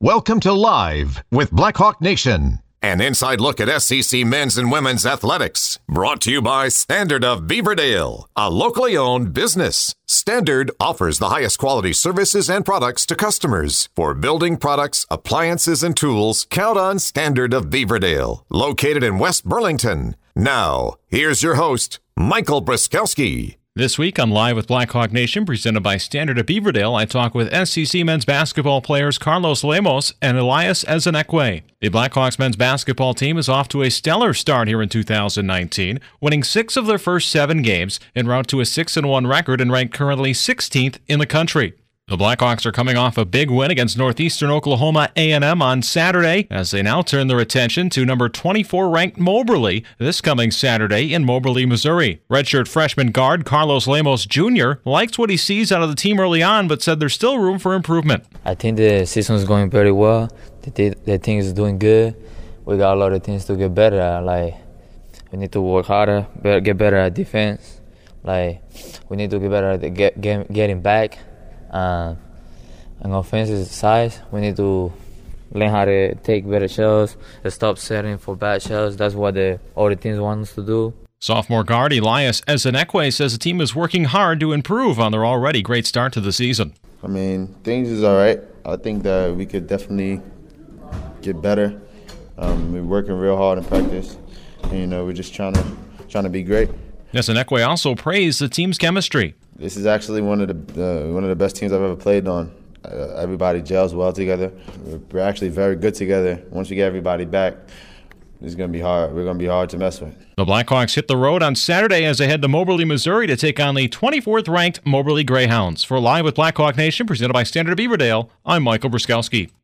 Welcome to Live with Blackhawk Nation. An inside look at SEC men's and women's athletics. Brought to you by Standard of Beaverdale, a locally owned business. Standard offers the highest quality services and products to customers. For building products, appliances, and tools, count on Standard of Beaverdale, located in West Burlington. Now, here's your host, Michael Bruskowski. This week on Live with Blackhawk Nation, presented by Standard of Beaverdale, I talk with SEC men's basketball players Carlos Lemos and Elias Ezenekwe. The Blackhawks men's basketball team is off to a stellar start here in 2019, winning 6 of their first 7 games en route to a 6-1 record and ranked currently 16th in the country. The Blackhawks are coming off a big win against Northeastern Oklahoma A&M on Saturday, as they now turn their attention to number 24-ranked Moberly this coming Saturday in Moberly, Missouri. Redshirt freshman guard Carlos Lemos Jr. likes what he sees out of the team early on, but said there's still room for improvement. I think the season is going very well. The team is doing good. We got a lot of things to get better at. Like, we need to work harder, get better at defense. Like, we need to get better at getting back. On offensive side, we need to learn how to take better shots and stop setting for bad shots. That's what all the teams want us to do. Sophomore guard Elias Ezenekwe says the team is working hard to improve on their already great start to the season. I mean, things is all right. I think that we could definitely get better. We're working real hard in practice, and we're just trying to be great. Ezenekwe also praised the team's chemistry. This is actually one of the best teams I've ever played on. Everybody gels well together. We're actually very good together. Once we get everybody back, it's going to be hard. We're going to be hard to mess with. The Blackhawks hit the road on Saturday as they head to Moberly, Missouri to take on the 24th-ranked Moberly Greyhounds. For Live with Blackhawk Nation, presented by Standard of Beaverdale, I'm Michael Bruskowski.